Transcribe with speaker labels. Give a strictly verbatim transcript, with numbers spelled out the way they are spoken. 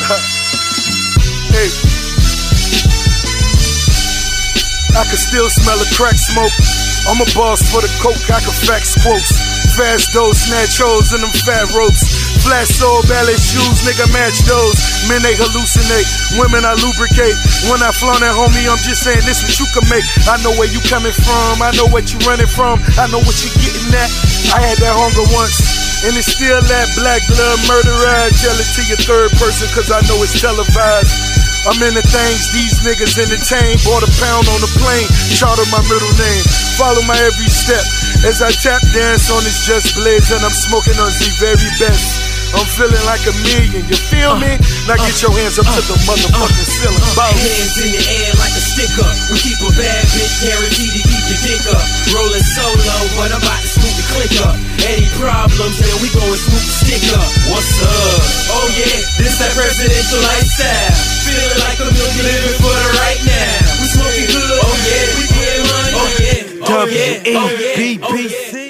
Speaker 1: Hey, I can still smell the crack smoke. I'm a boss for the coke, I can fax quotes. Fast dose, snatch holes in them fat ropes. Flat sole, ballet shoes, nigga match those. Men they hallucinate, women I lubricate. When I flaunt that homie, I'm just saying this what you can make. I know where you coming from, I know what you running from, I know what you getting at. I had that hunger once, and it's still that black blood murderer. I tell it to your third person, cause I know it's televised. I'm in the things these niggas entertain. Bought a pound on the plane, charter my middle name. Follow my every step as I tap dance on this Just Blaze, and I'm smoking on the very best. I'm feeling like a million, you feel me? Now get your hands up to the motherfucking ceiling.
Speaker 2: Hands in the air like a sticker. We keep a bad bitch guaranteed to keep your dick up. Rolling solo, but I'm about to scoop the click up. Any problems, then we go and scoop the stick up. What's up? Oh yeah, this that presidential lifestyle. Feeling like a million, living for the right now. We smoking good. Oh yeah, we getting money. Oh yeah, oh yeah, oh yeah.